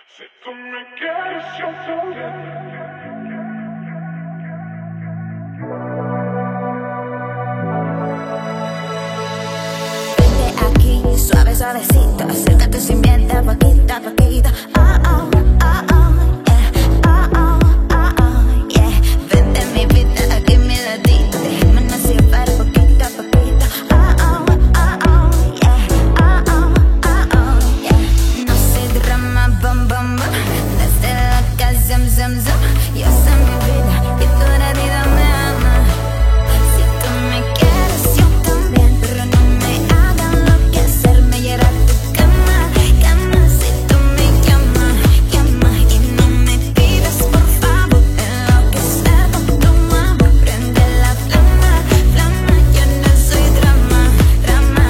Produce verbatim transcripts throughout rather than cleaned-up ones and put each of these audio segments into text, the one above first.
Si tú me quieres, yo también. Vente aquí, suave, suavecito, acércate sin mienta, poquito a poquito. Oh, oh, oh, oh, yeah. Oh, oh, oh, oh, yeah. Vente mi vida, aquí mi ladito, déjame llevar poquito a poquito. Oh, oh, oh, oh, yeah. Oh, oh, oh, oh, yeah. No se drama, bum, bum, bum. Desde la casa, zum, zum, zum. Yo sé mi vida, y tú la vida me ama. Si tú me quieres, yo también, pero no me hagan enloquecerme y era tu cama, cama. Si tú me llamas, llamas y no me pidas por favor enloquecer con tu amor. Prende la flama, flama, yo no soy drama, drama.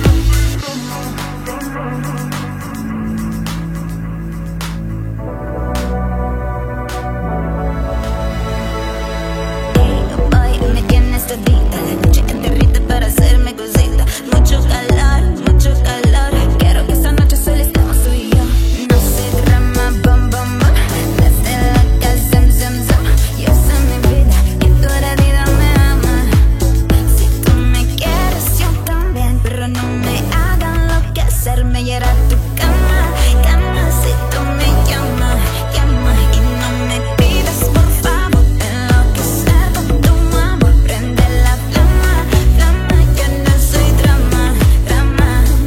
Hey, hoy me tienes todita, la noche enterrita para hacerme cosita. Mucho calor, mucho calor. Quiero que esta noche solo estemos tú y yo. No se drama, bum, bum, bum. Desde la casa, zum, zum. Yo sé mi vida y tú la vida me ama. Si tú me quieres, yo también, pero no me hagan enloquecerme y era tu cama, cama. Si tú me llamas, llamas y no me pidas por favor enloquecer con tu amor. Prende la flama, flama, yo no soy drama, drama.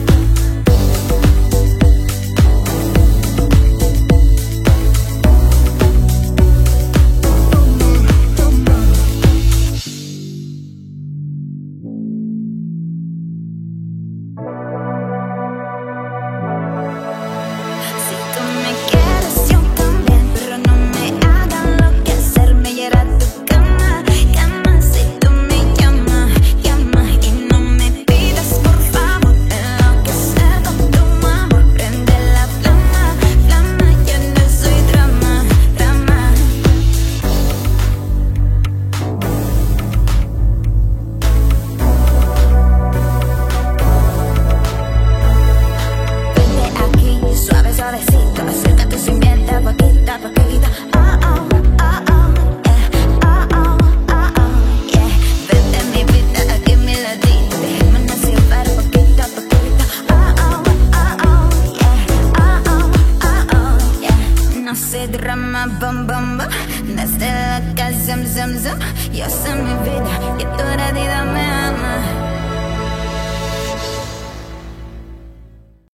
Si tú me quieres, yo también, pero no me hagan enloquecerme y era tu cama, cama. Si tú me llamas, llamas y no me pidas por favor enloquecer con tu amor. Prende la flama, flama, yo no soy drama, drama. Vente aquí, suave, suavecito, acércate sin mienta, poquito a poquito. Oh, oh, oh, oh, yeah. Oh, oh, oh, oh, yeah. Vente mi vida, aquí mi ladito, déjame llevar poquito a poquito. Oh, oh, oh, oh, yeah. Oh, oh, oh, oh, yeah. No se drama, bum, bum, bum. Desde la casa, zum, zum, zum. Yo sé mi vida y tú la vida me ama.